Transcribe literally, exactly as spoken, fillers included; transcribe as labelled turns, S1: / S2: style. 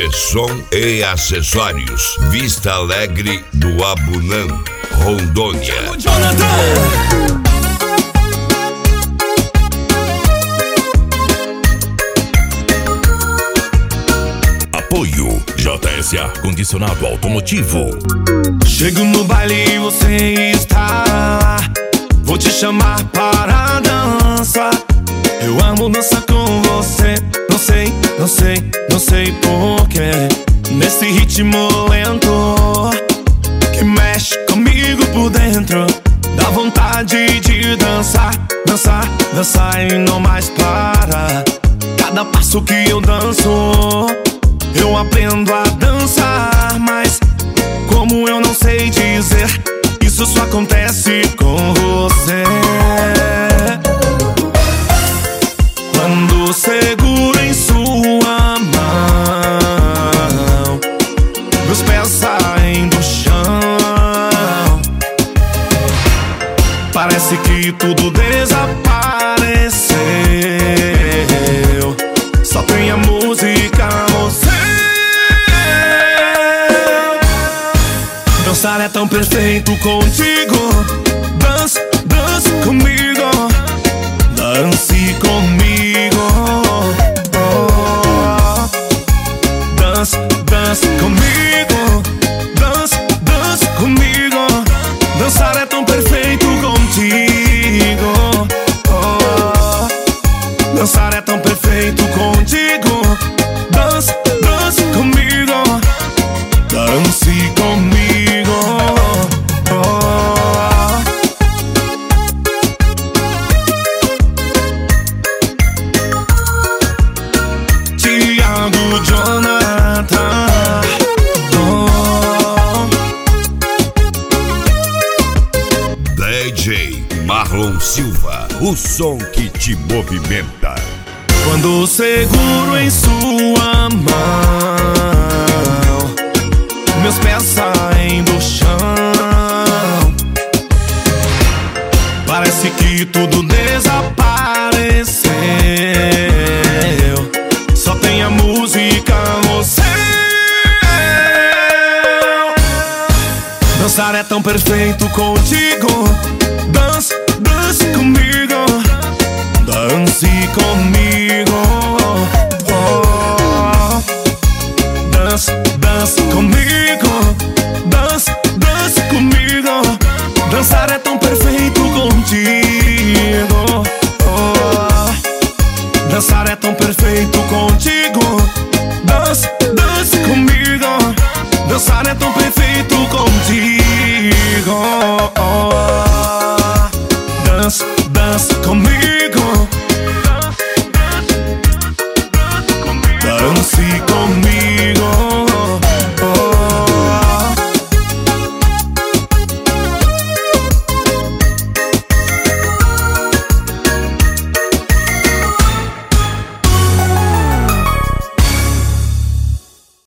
S1: G-Som e Acessórios, Vista Alegre do Abunã, Rondônia.
S2: Apoio J S A Condicionado Automotivo.
S3: Chego no baile e você está lá. Vou te chamar para dança. Eu amo dançar com você. Não sei, não sei, não sei porquê. Nesse ritmo lento que mexe comigo por dentro, dá vontade de dançar, dançar, dançar e não mais para. Cada passo que eu danço, eu aprendo a dançar, mas como eu não sei dizer, isso só acontece com você. Quando seguro em sua mão, meus pés saem do chão. Parece que tudo desapareceu. Só tem a música, você. Dançar é tão perfeito contigo. Dance, dance comigo. Dance comigo. Oh. Dance, dance comigo. Dance, dance comigo. Dançar é tão perfeito contigo. Oh. Dançar é tão perfeito contigo. Dance, dance comigo. Dance comigo. Oh. Tiago Jonathan. Oh.
S1: D J Marlon Silva, o som que te movimenta.
S3: Quando seguro em sua mão, meus pés saem do chão. Parece que tudo desapareceu. Só tem a música, você. Dançar é tão perfeito contigo. Dance, dance comigo. Dance comigo. Oh. Dance, dance comigo. Dance, dance comigo. Dançar é tão perfeito contigo. Oh. Dançar é tão perfeito contigo. Dance, dance comigo. Dançar é tão perfeito contigo. Oh. Dance, dance comigo. Dance comigo.